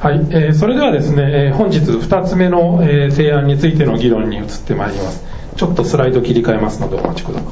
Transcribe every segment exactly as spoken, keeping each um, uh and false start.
はい、えー、それではですね、えー、本日ふたつめの、えー、提案についての議論に移ってまいります。ちょっとスライド切り替えますのでお待ちください。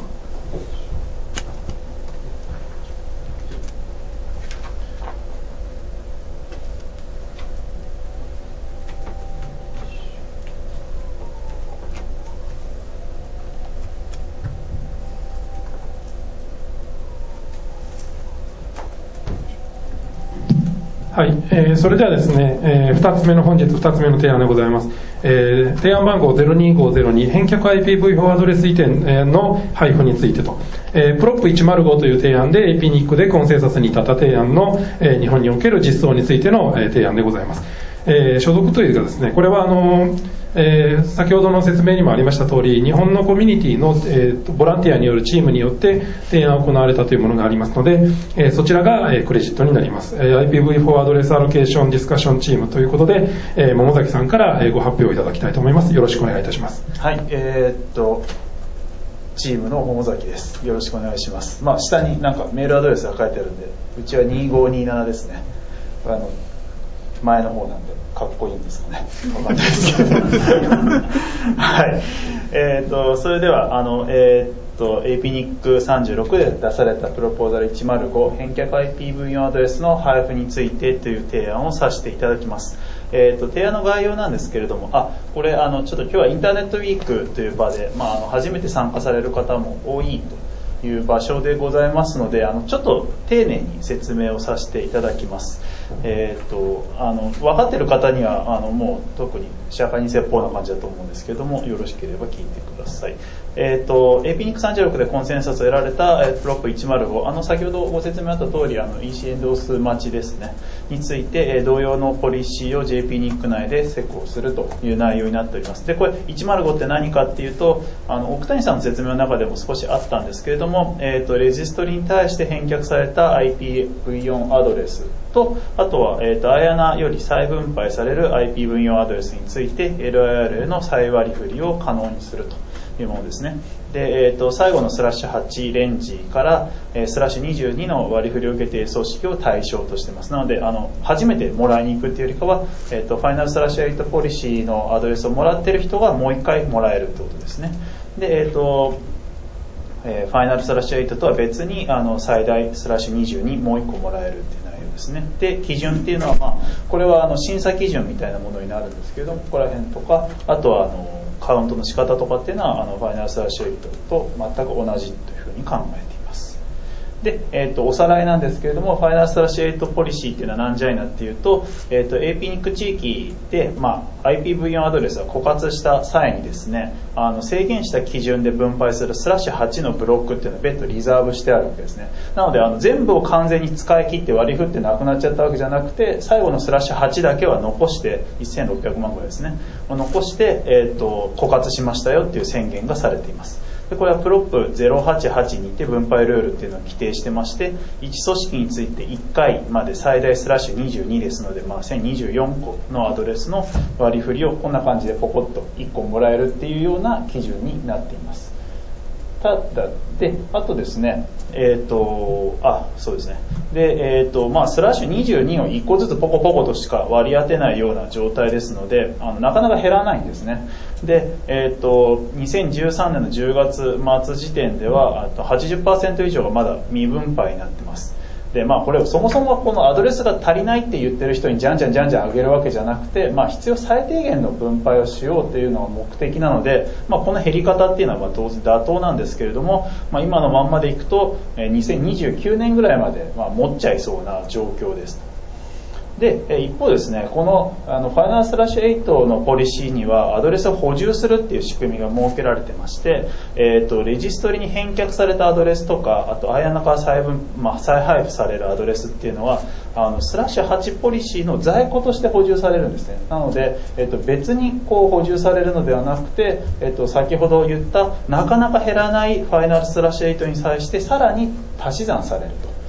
はい、えー、それではですね、えー、ふたつめの本日ふたつめの提案でございます。えー、提案番号ゼロにごゼロに返却 アイピーブイ フォワードレス移転の配布についてと、えー、プロップいちまるごという提案で エーピーニック でコンセンサスに至った提案の、えー、日本における実装についての、えー、提案でございます。えー、所属というかですね、これはあの、えー、先ほどの説明にもありました通り、日本のコミュニティの、えー、ボランティアによるチームによって提案が行われたというものがありますので、えー、そちらが、えー、クレジットになります。えー、アイピーブイ フォワードレスアロケーションディスカッションチームということで、えー、桃崎さんから、えー、ご発表をいただきたいと思います。よろしくお願いいたします。 はい、えー、っとチームの桃崎です。よろしくお願いします。まあ、下になんかメールアドレスが書いてあるんで、うちはにごにななですね。あの前の方なんでかっこいいんですかね、分かんないですけどはい、えー、とそれではあの、えー、と エーピーニックさんじゅうろく で出されたプロポーザルいちまるご返却 アイピーブイ アドレスの配布についてという提案をさせていただきます。えー、と提案の概要なんですけれども、あこれあのちょっと今日はインターネットウィークという場で、まあ、あの初めて参加される方も多いという場所でございますので、あのちょっと丁寧に説明をさせていただきます。えー、とあの分かっている方にはあのもう特に釈迦に説法な感じだと思うんですけれども、よろしければ聞いてください。えー、と エーピーニックさんじゅうろく でコンセンサスを得られた、えー、プロップいちまるご、あの先ほどご説明あった通りあの イーシー エンドース待ちですねについて、えー、同様のポリシーを ジェーピーニック 内で施行するという内容になっております。でこれいちまるごって何かっていうと、あの奥谷さんの説明の中でも少しあったんですけれども、えー、とレジストリに対して返却された アイピーブイよん アドレスと、あとは、えー、とアイアナより再分配される アイピーブイよん アドレスについて エルアイアール への再割り振りを可能にするというものですね。で、えー、と最後のスラッシュはちレンジから、えー、スラッシュにじゅうにの割り振りを受けている組織を対象としています。なのであの初めてもらいに行くっていうよりかは、えー、とファイナルスラッシュはちポリシーのアドレスをもらっている人がもう一回もらえるってことですね。で、えーとえー、ファイナルスラッシュはちとは別にあの最大スラッシュにじゅうにもういっこもらえるっていう内容ですね。で基準っていうのは、まあ、これはあの審査基準みたいなものになるんですけども、ここら辺とかあとはあのカウントの仕方とかっていうのはあのファイナルスラッシュはちと全く同じというふうに考えています。で、えー、とおさらいなんですけれども、ファイナルスラッシュはちポリシーっていうのは何じゃいなっていうと、えー、と エーピーニック 地域で、まあ、アイピーブイよん アドレスが枯渇した際にですね、あの制限した基準で分配するスラッシュはちのブロックっていうのは別途リザーブしてあるわけですね。なのであの全部を完全に使い切って割り振ってなくなっちゃったわけじゃなくて、最後のスラッシュはちだけは残してせんろっぴゃくまんぐらいですね残して、えー、と枯渇しましたよっていう宣言がされています。でこれはプロップゼロはちはちにて分配ルールっていうのを規定してまして、いち組織についていっかいまで最大スラッシュにじゅうにですので、まあ、せんにじゅうよんこのアドレスの割り振りをこんな感じでポコッといっこもらえるっていうような基準になっています。ただであとですね、えっ、ー、とあそうですねでえっ、ー、とまあスラッシュにじゅうにをいっこずつポコポコとしか割り当てないような状態ですので、あのなかなか減らないんですね。でえっ、ー、とにせんじゅうさんねんのじゅうがつまつ時点ではあと はちじゅっパーセント 以上がまだ未分配になってます。でまあ、これそもそもこのアドレスが足りないって言ってる人にじゃんじゃんじゃんじゃん上げるわけじゃなくて、まあ、必要最低限の分配をしようというのが目的なので、まあ、この減り方っていうのはまあ当然妥当なんですけれども、まあ、今のまんまでいくとにせんにじゅうきゅうねんぐらいまでまあ持っちゃいそうな状況です。で一方ですね、このあのファイナルスラッシュはちのポリシーにはアドレスを補充するっていう仕組みが設けられてまして、えー、とレジストリに返却されたアドレスとか、あとアイアナから再分、まあ、再配布されるアドレスっていうのはあのスラッシュはちポリシーの在庫として補充されるんですね。なので、えー、と別にこう補充されるのではなくて、えー、と先ほど言ったなかなか減らないファイナルスラッシュはちに際してさらに足し算されると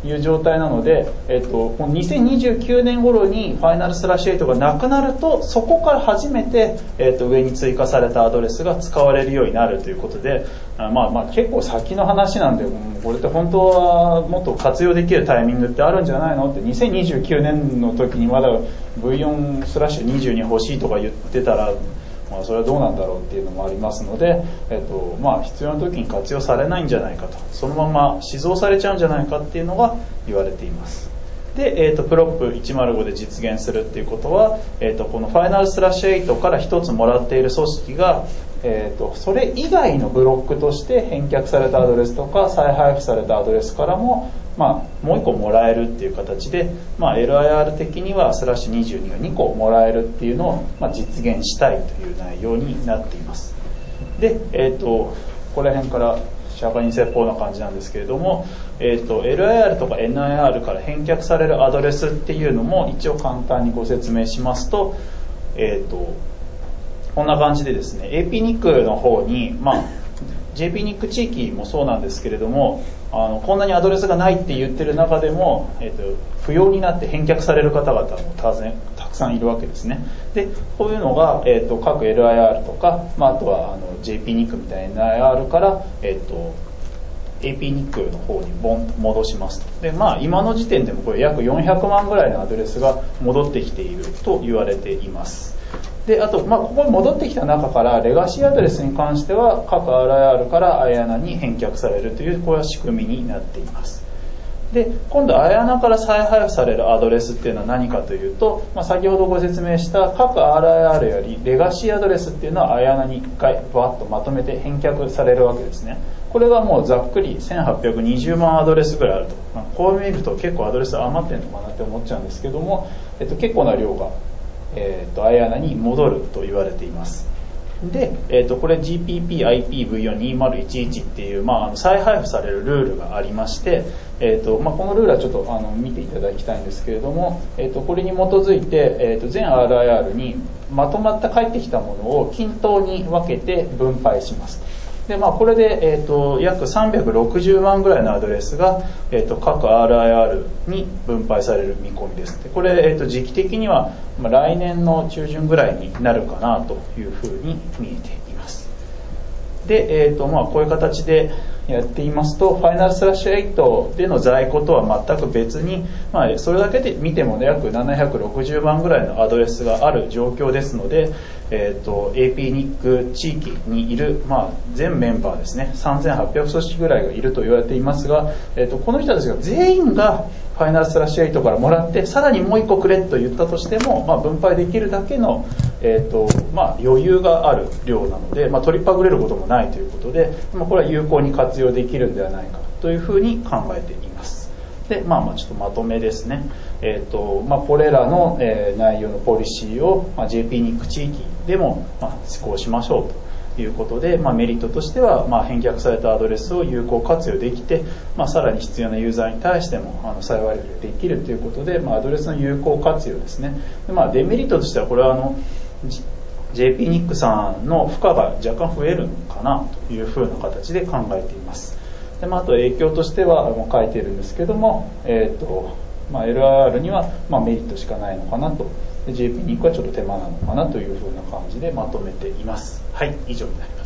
いう状態なので、えっと、このにせんにじゅうきゅうねん頃にファイナルスラッシュエイトがなくなると、そこから初めて、えっと、上に追加されたアドレスが使われるようになるということで、あまあまあ結構先の話なんで、これって本当はもっと活用できるタイミングってあるんじゃないのって、にせんにじゅうきゅうねんの時にまだ ブイよん スラッシュにじゅうに欲しいとか言ってたら、まあ、それはどうなんだろうっていうのもありますので、えっとまあ、必要な時に活用されないんじゃないかと、そのまま死蔵されちゃうんじゃないかっていうのが言われています。で、えー、とプロップいちまるごで実現するっていうことは、えー、とこのファイナルスラッシュエイトから一つもらっている組織が、えー、とそれ以外のブロックとして返却されたアドレスとか再配布されたアドレスからも、まあ、もういっこもらえるっていう形で、まあ、エルアイアール 的にはスラッシュにじゅうにがにこもらえるっていうのを、まあ、実現したいという内容になっています。で、えー、とここら辺から社会に説法な感じなんですけれども、えー、と エルアイアール とか エヌアイアール から返却されるアドレスっていうのも一応簡単にご説明しますと、えー、とこんな感じでですね、 エーピーニック の方に、まあ、ジェーピーニック 地域もそうなんですけれども、あのこんなにアドレスがないって言ってる中でも、えー、と不要になって返却される方々も当然たくさんいるわけですね。でこういうのが、えー、と各 エルアイアール とか、まあ、あとはあの ジェーピーニック みたいな エヌアイアール から、えー、と エーピーニック の方にボンと戻しますと。で、まあ、今の時点でもこれ約よんひゃくまんぐらいのアドレスが戻ってきていると言われています。であと、まあ、ここに戻ってきた中からレガシーアドレスに関しては各 アールアイアール からアイアナに返却されるという、これは仕組みになっています。で今度アイアナから再配布されるアドレスっていうのは何かというと、まあ、先ほどご説明した各 アールアイアール よりレガシーアドレスっていうのはアイアナにいっかいバッとまとめて返却されるわけですね。これがもうざっくりせんはっぴゃくにじゅうまんアドレスぐらいあると、まあ、こう見ると結構アドレス余ってるのかなって思っちゃうんですけども、えっと、結構な量が、えー、とアイアナに戻ると言われています。で、えー、とこれ ジーピーピーアイピーブイよんにまるいちいち っていう、まあ、あの再配布されるルールがありまして、えーとまあ、このルールはちょっとあの見ていただきたいんですけれども、えー、とこれに基づいて、えー、と全 アールアイアール にまとまった返ってきたものを均等に分けて分配します。で、まあ、これで、えー、と約さんびゃくろくじゅうまんぐらいのアドレスが、えー、と各 アールアイアール に分配される見込みです。でこれ、えー、と時期的には、まあ、来年の中旬ぐらいになるかなというふうに見えています。で、えーとまあ、こういう形でやっていますと、ファイナルスラッシュエイトでの在庫とは全く別に、まあ、それだけで見ても、ね、約ななひゃくろくじゅうまんぐらいのアドレスがある状況ですので、えーと エーピーニック 地域にいる、まあ、全メンバーですね、さんぜんはっぴゃく組織ぐらいがいると言われていますが、えーとこの人たちが全員がファイナルスラッシュエイトからもらってさらにもういっこくれと言ったとしても、まあ、分配できるだけの、えーとまあ、余裕がある量なので、まあ、取りっぱぐれることもないということで、まあ、これは有効に活用できるんではないかというふうに考えています。で、まあ、まあちょっとまとめですね。えーとまあ、これらの、えー、内容のポリシーを、まあ、ジェーピーニック 地域でも、まあ、施行しましょうということで、まあ、メリットとしては、まあ、返却されたアドレスを有効活用できて、まあ、さらに必要なユーザーに対してもあの再割りできるということで、まあ、アドレスの有効活用ですね。で、まあ、デメリットとしてはこれはあの ジェーピーニック さんの負荷が若干増えるのかなというふうな形で考えています。で、まあ、あと影響としてはもう書いているんですけども、えーとまあ、エルアイアール にはまあメリットしかないのかなと、で ジェーピーニック はちょっと手間なのかなというふうな感じでまとめています。はい、以上になります。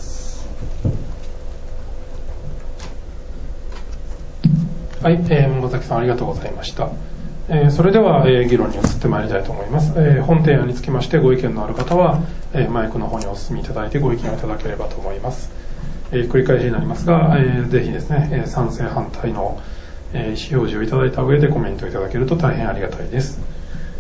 はい、えー、桃崎さんありがとうございました。えー、それでは、えー、議論に移ってまいりたいと思います。えー、本提案につきましてご意見のある方は、えー、マイクの方にお進みいただいてご意見をいただければと思います。えー、繰り返しになりますが、えー、ぜひですね、えー、賛成反対の、えー、意思表示をいただいた上でコメントいただけると大変ありがたいです。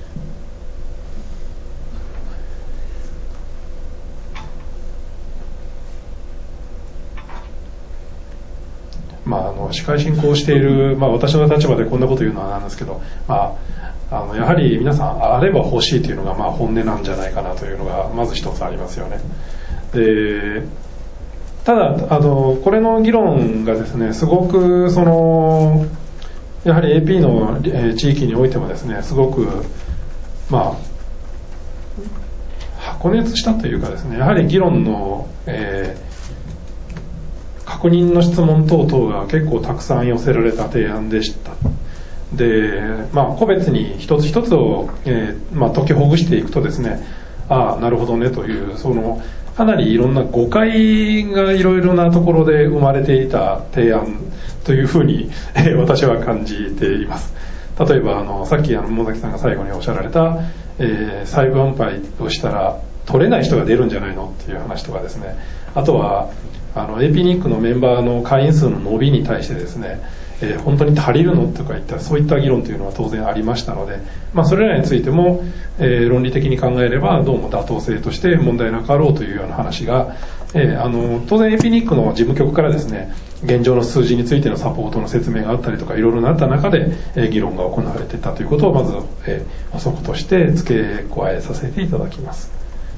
まあ、あの司会進行している、まあ、私の立場でこんなこと言うのはなんですけど、まあ、あのやはり皆さんあれば欲しいというのがまあ本音なんじゃないかなというのがまず一つありますよね。でただあのこれの議論がですね、すごくそのやはり エーピー の、えー、地域においてもですね、すごくまあ白熱したというかですね、やはり議論の、えー確認の質問等々が結構たくさん寄せられた提案でした。 で、まあ、個別に一つ一つを、えーまあ、解きほぐしていくとですね、ああなるほどねという、そのかなりいろんな誤解がいろいろなところで生まれていた提案というふうに、えー、私は感じています。例えばあのさっきあの桃崎さんが最後におっしゃられた、えー、細部安排をしたら取れない人が出るんじゃないのっていう話とかですね、あとはあの エーピーニック のメンバーの会員数の伸びに対してですね、えー、本当に足りるのとかいったそういった議論というのは当然ありましたので、まあ、それらについても、えー、論理的に考えればどうも妥当性として問題なかろうというような話が、えー、あの当然 エーピーニック の事務局からですね、現状の数字についてのサポートの説明があったりとかいろいろなった中で、えー、議論が行われていたということをまず、えー、補足として付け加えさせていただきます。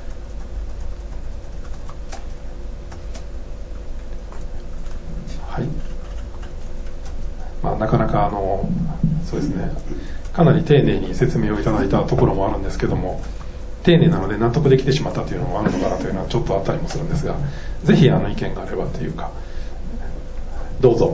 はい、まあ、なかなかあのそうですね、かなり丁寧に説明をいただいたところもあるんですけども、丁寧なので納得できてしまったというのもあるのかなというのはちょっとあったりもするんですが、ぜひあの意見があればというか、どうぞ。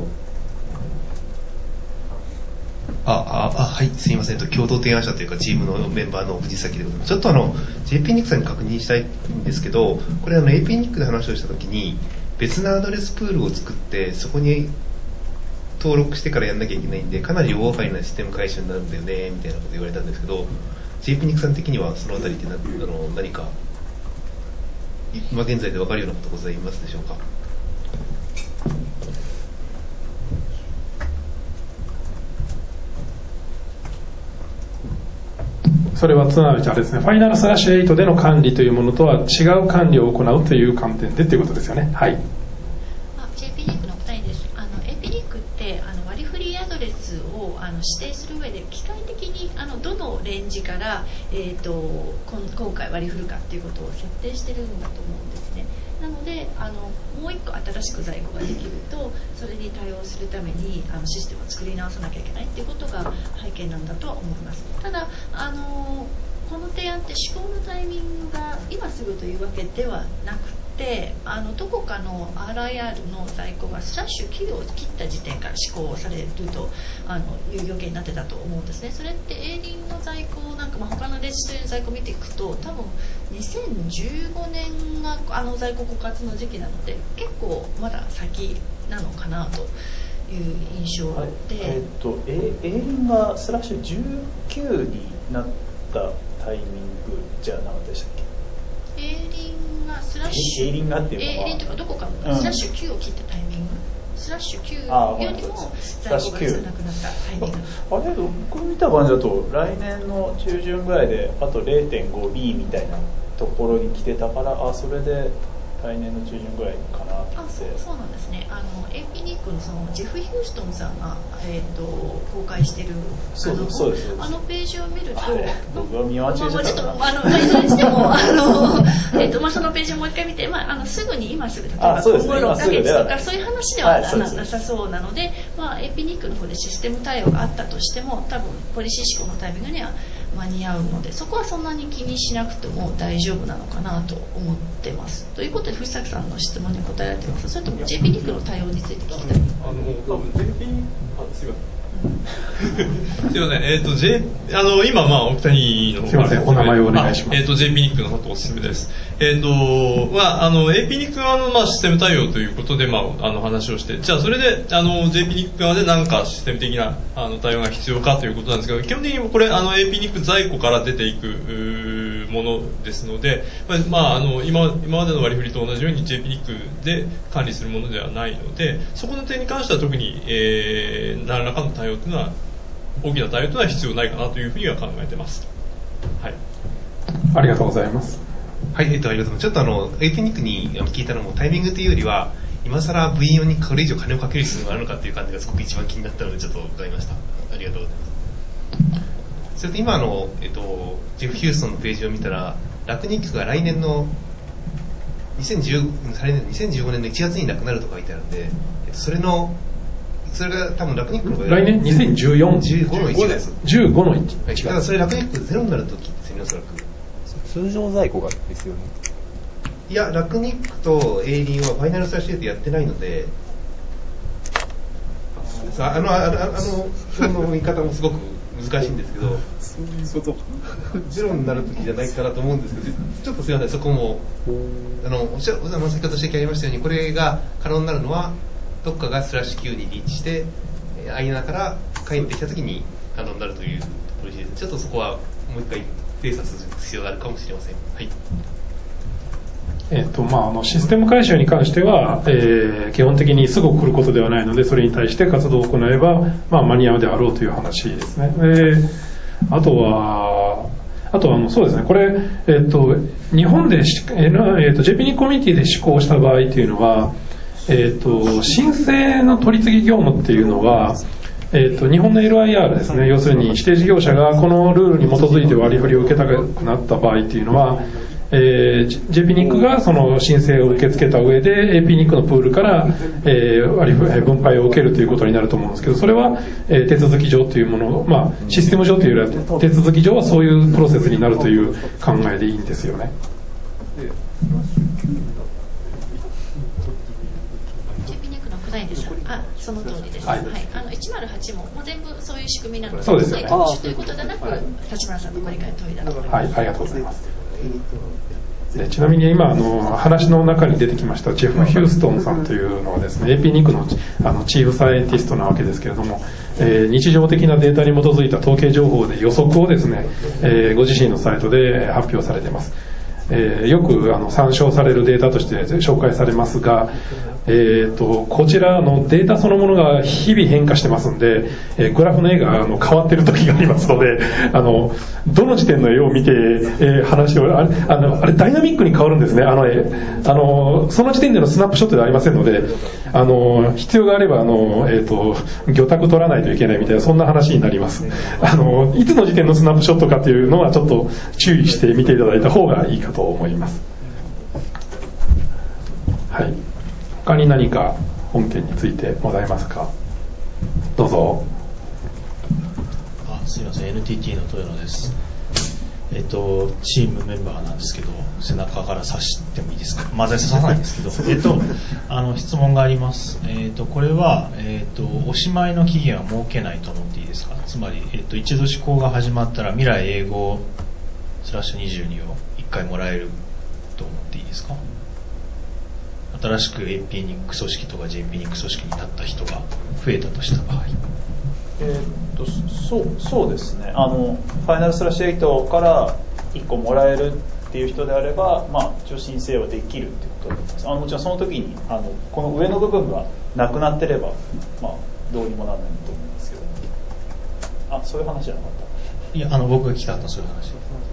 あああはい、すいませんと、共同提案者というかチームのメンバーの藤崎でございます。ちょっとあの ジェーピーニック さんに確認したいんですけど、これあの エーピーニック で話をしたときに別のアドレスプールを作ってそこに登録してからやんなきゃいけないんで、かなり大掛かりなシステム改修になるんだよねみたいなこと言われたんですけど、 ジェーピーニック さん的にはそのあたりってなあの何か今現在で分かるようなことございますでしょうか。 それはつまりあれですね、ファイナルスラッシュエイトでの管理というものとは違う管理を行うという観点でということですよね。はい。 あ ジェーピーニック のお二人です。あの エーピーニック ってあの割り振りアドレスをあの指定する上で機械的にあのどのレンジから、えー、とこん今回割り振るかということを設定してるんだと思うんですね。なのであのもう一個新しく在庫ができるとそれに対応するためにあのシステムを作り直さなきゃいけないっていうことが背景なんだとは思います。ただあのこの提案って施行のタイミングが今すぐというわけではなくて、あのどこかの アールアイアール の在庫がスラッシュきゅうを切った時点から施行されるとあのいう要件になってたと思うんですね。それってエーリンの在庫なんか、まあ、他のレジストリの在庫を見ていくと多分にせんじゅうごねんがあの在庫枯渇の時期なので結構まだ先なのかなという印象で、はい、 えー、っとエーリンがスラッシュじゅうきゅうになったタイミングじゃなかったでしたっけ？ エーリンがスラッシュエーリンがっていうのはエーリンとかどこかのスラッシュきゅうを切ったタイミング、スラッシュきゅうよりも在庫が少なくなったタイミング。 あれ僕見た感じだと来年の中旬ぐらいであと れいてんごビー みたいなところに来てたから、あそれで来年の中旬ぐらいかなって。 あ そ, うそうなんですね。あの エーピーニック の, そのジェフ・ヒューストンさんが、えー、と公開してるそうですそうですあのページを見ると、 僕は見間違えちゃったかな。 まあ、まあ、ちょっとあのいずれにしてもあの、えーとまあ、そのページをもう一回見て、まあ、あのすぐに今すぐ例えば今後ろっかげつとかそういう話では な,、はい、なさそうなので、まあ、エーピーニック の方でシステム対応があったとしても多分ポリシー施行のタイミングには間に合うので、そこはそんなに気にしなくても大丈夫なのかなと思ってます。ということで藤崎さんの質問に答えられてます。それとも ジェーピーニック の対応について聞きたい。 あの多分 ジェーピー あすいませんすいません、えっ、ー、と、J、あの、今、まあ、お二人の方すいません、お名前をお願いします。 えっ、ー、と、ジェーピーニック の佐藤進です。えっ、ー、と、まあ、あの、エーピーニック 側の、まあ、システム対応ということで、まあ、あの、話をして、じゃあ、それで、あの、ジェーピーニック 側で何かシステム的な、あの、対応が必要かということなんですけど、基本的にこれ、あの、エーピーニック 在庫から出ていく、ものですので、まあ、あの、今、今までの割り振りと同じように ジェーピーニック で管理するものではないので、そこの点に関しては特に、えー、何らかの対応というのは、大きな対応というのは必要ないかなというふうには考えています。はい。 ありがとうございます。 はい、えっと、ありがとうございます。ちょっとあの、エーピーニック に聞いたのもタイミングというよりは、今更 ブイよん にこれ以上金をかける必要があるのかという感じがすごく一番気になったので、ちょっと伺いました。ありがとうございます。それと今の、えっと、ジェフ・ヒューストンのページを見たら、ラクニックが来年のにせんじゅう、にせんじゅうごねんのいちがつになくなると書いてあるんで、えっと、それの、それが多分ラクニックの来年にせんじゅうよん、 じゅうごのいちがつ。 じゅうごのいちがつ。 だからそれラクニックゼロになるときですよね、おそらく。 通常在庫がですよね。 いや、ラクニックとエイリンはファイナルスラッシュエイトやってないので、 あの、あの、あの、その言い方もすごく難しいんですけど、 そういうこと。 ゼロになる時じゃないかなと思うんですけど、ちょっとすいません、そこも、あの、おっしゃる、先ほど指摘ありましたように、これが可能になるのは、どっかがスラッシュ Q にリーチして、アイナから帰ってきた時に可能になるというポリシーです。ちょっとそこはもう一回精査する必要があるかもしれません。はい。 えっとまあ、あのシステム改修に関しては、えー、基本的にすぐ来ることではないので、それに対して活動を行えば、まあ、間に合うであろうという話ですね。であとはあとはあのそうですね、これ、えっと日本で、えー、と ジェーピー ニックコミュニティで施行した場合というのは、えっと申請の取り次ぎ業務っていうのは、えー、と日本の エルアイアール ですね、要するに指定事業者がこのルールに基づいて割り振りを受けたくなった場合というのは、えー、ジェーピー ニックがその申請を受け付けた上で エーピー ニックのプールから、えー、割り分配を受けるということになると思うんですけど、それは、えー、手続き上というもの、まあ、システム上というよりは手続き上はそういうプロセスになるという考えでいいんですよね。 あ、その通りです。はい、あのいちまるはちももう全部そういう仕組みなので、 そうですよね。 特殊ということでなく、立花さんのご理解の通りだと思います。 はい、ありがとうございます。でちなみに今あの話の中に出てきましたジェフ・ヒューストンさんというのはですね エーピー ニック の, あのチーフサイエンティストなわけですけれども、えー、日常的なデータに基づいた統計情報で予測をですね、えー、ご自身のサイトで発表されています。えー、よくあの参照されるデータとして紹介されますが、えー、とこちらのデータそのものが日々変化してますんで、えー、グラフの絵があの変わってる時がありますので、あのどの時点の絵を見て、えー、話をあれあのあれダイナミックに変わるんですね。あの絵あのその時点でのスナップショットではありませんので、あの必要があればあの、えー、と魚拓取らないといけないみたいな、そんな話になります。あのいつの時点のスナップショットかというのはちょっと注意して見ていただいた方がいいかと思います。はい、他に何か本件についてございますか。どうぞ。 あ、すいません、 エヌティーティー の豊野です。えっとチームメンバーなんですけど、背中から刺してもいいですか。まず刺さないんですけどえっとあの質問があります。えっとこれは、えっとおしまいの期限は設けないと思っていいですか。つまり、えっと一度施行が始まったら未来英語スラッシュにじゅうにをいっかいもらえると思っていいですか。新しく エーピー ニック組織とか ジェーピー ニック組織になった人が増えたとした場合、 えー、っとそう、そうですね、あのファイナルスラッシュエイトからいっこもらえるっていう人であれば、まあ、一応申請はできるってことになります。あのもちろんその時にあのこの上の部分がなくなってれば、まあ、どうにもならないと思いますけど、あ、そういう話じゃなかった。 いや、あの僕が聞かったそういう話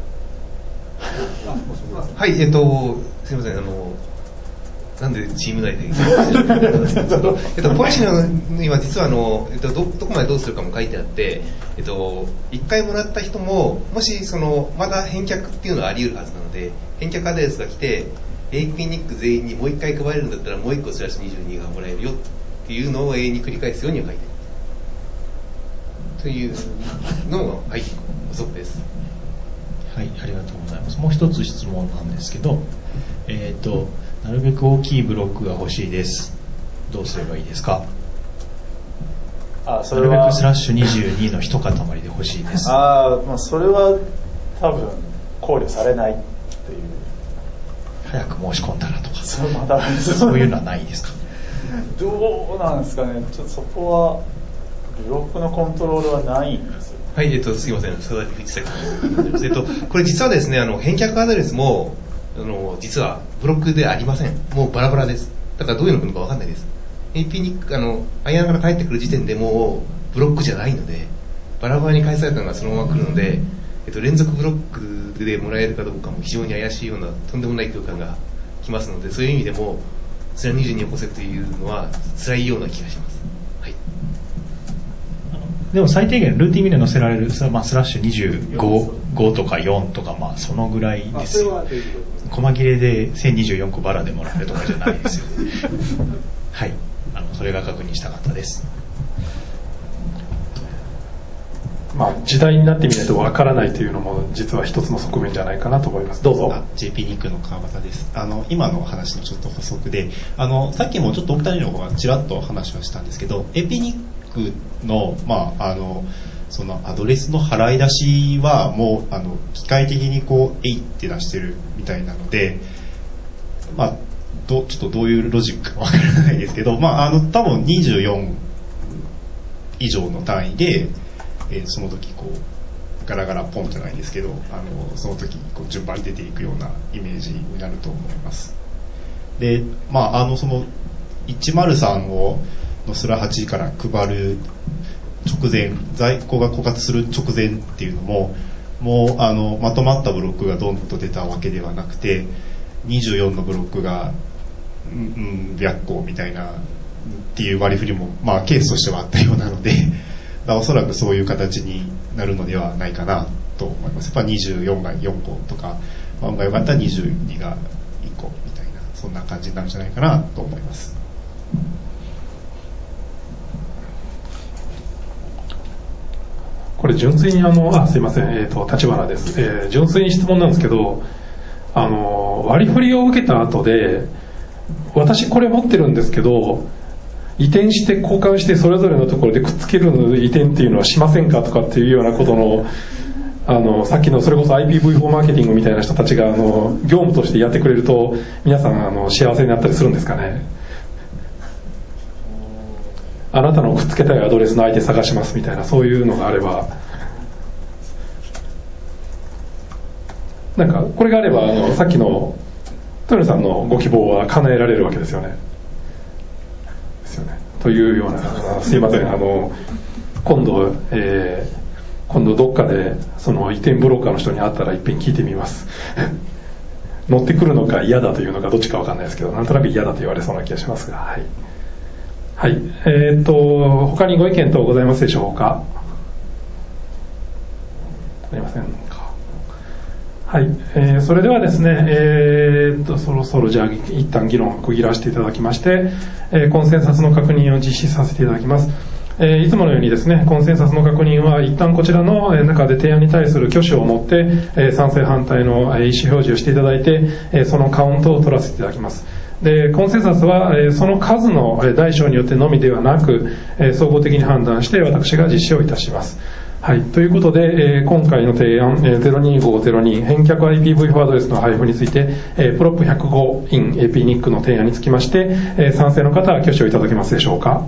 はい、えっとすいません、あのなんでチーム内でえっとポリシーの今実はあの、えっと、ど, どこまでどうするかも書いてあって、えっと、いっかいもらった人ももしそのまだ返却っていうのはあり得るはずなので、返却アドレスが来て エーピー ニック全員にもういっかい配れるんだったらもういっこスラッシュにじゅうにがもらえるよっていうのを永遠に繰り返すようには書いてあるというのが、はい、補足です。 はい、ありがとうございます。もう一つ質問なんですけど、えっとなるべく大きいブロックが欲しいです。どうすればいいですか。 あ、それはなるべくスラッシュにじゅうにの一塊で欲しいです。 あ、まあ、それは多分考慮されないっていう。 早く申し込んだらとか、 それまたそういうのはないですか。 どうなんですかね。ちょっとそこはブロックのコントロールはないんですよ。 はい、えっと、すいません、それだけ藤崎さん。えっと、これ実はですね、あの返却アドレスもあの実はブロックではありません。もうバラバラです。だからどういうの来るのか分かんないです。エーピー ニックあのアイアンから帰ってくる時点でもうブロックじゃないので、バラバラに返されたのがそのまま来るので、えっと、連続ブロックでもらえるかどうかも非常に怪しいようなとんでもない空間が来ますので、そういう意味でもスラにじゅうにを起こせというのは辛いような気がします。はい。 でも最低限ルーティンミで載せられる、まあ、スラッシュにじゅうご、ごとかよんとか、まあ、そのぐらいですよ。細切れでせんにじゅうよんこバラでもらえるとかじゃないですよ。はい、あのそれが確認したかったです。 まあ、時代になってみないとわからないというのも実は一つの側面じゃないかなと思います。どうぞ。 ジェーピー ニックの川端です。あの今の話のちょっと補足で、あのさっきもちょっとお二人の方がちらっと話はしたんですけど、 エーピー ニックの、まあ、あのそのアドレスの払い出しはもうあの機械的にこうえいって出してるみたいなので、まあ、どちょっとどういうロジックかわからないですけど、まあ、あの多分にじゅうよん以上の単位で、えー、その時こうガラガラポンじゃないですけど、あのその時こう順番に出ていくようなイメージになると思います。で、まあ、あのそのいちまるさんをのスラはちから配る直前、在庫が枯渇する直前っていうのも、もうあのまとまったブロックがドンと出たわけではなくて、にじゅうよんのブロックが、うん、ひゃっこみたいなっていう割り振りも、まあ、ケースとしてはあったようなので、おそらくそういう形になるのではないかなと思います。やっぱにじゅうよんがよんことか、まあ、運が良かったらにじゅうにがいっこみたいな、そんな感じになるんじゃないかなと思います。 これ純粋にあのあすいません、えーと立花です、えー、純粋に質問なんですけど、あの割り振りを受けた後で私これ持ってるんですけど移転して交換してそれぞれのところでくっつける移転っていうのはしませんかとかっていうようなことの、あのさっきのそれこそ アイピーブイフォー マーケティングみたいな人たちがあの業務としてやってくれると皆さんあの幸せになったりするんですかね。あなたのくっつけたいアドレスの相手探しますみたいな、そういうのがあれば、なんかこれがあればあのさっきの豊野さんのご希望は叶えられるわけですよね。ですよね。というような、すいません、あの今度、えー、今度どっかでその移転ブローカーの人に会ったらいっぺん聞いてみます。乗ってくるのか嫌だというのかどっちかわかんないですけど、なんとなく嫌だと言われそうな気がしますが、はい。はい、えー、っと他にご意見等ございますでしょうか。ありませんか。はい、えー、それではですね、えー、っとそろそろじゃあ一旦議論を区切らせていただきまして、えー、コンセンサスの確認を実施させていただきます。えー、いつものようにですね、コンセンサスの確認は一旦こちらの中で提案に対する挙手を持って、えー、賛成反対の意思表示をしていただいて、えー、そのカウントを取らせていただきます。でコンセンサスは、えー、その数の大小によってのみではなく、えー、総合的に判断して私が実施をいたします。はい、ということで、えー、今回の提案、えー、ゼロにごゼロに返却 アイピーブイフォー アドレスの配布について、えー、プロップひゃくご in エーピーニック の提案につきまして、えー、賛成の方は挙手をいただけますでしょうか。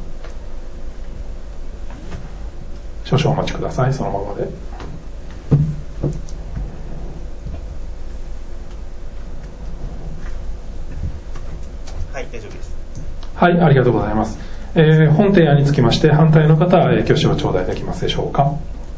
少々お待ちください。そのままで。 はい、大丈夫です。 はい、ありがとうございます。えー、本提案につきまして反対の方は、えー、挙手を頂戴できますでしょうか。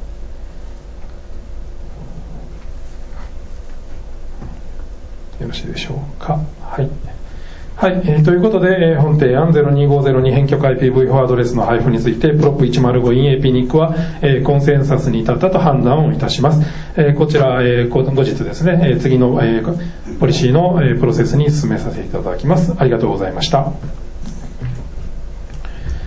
よろしいでしょうか。はい。はい、えー、ということで、えー、本提案ゼロにごゼロに返却 アイピーブイフォー アドレスの配布についてプロップひゃくご in エーピーニック は、えー、コンセンサスに至ったと判断をいたします。えー、こちら、えー、後日ですね、えー、次の、えー、ポリシーの、えー、プロセスに進めさせていただきます。ありがとうございました。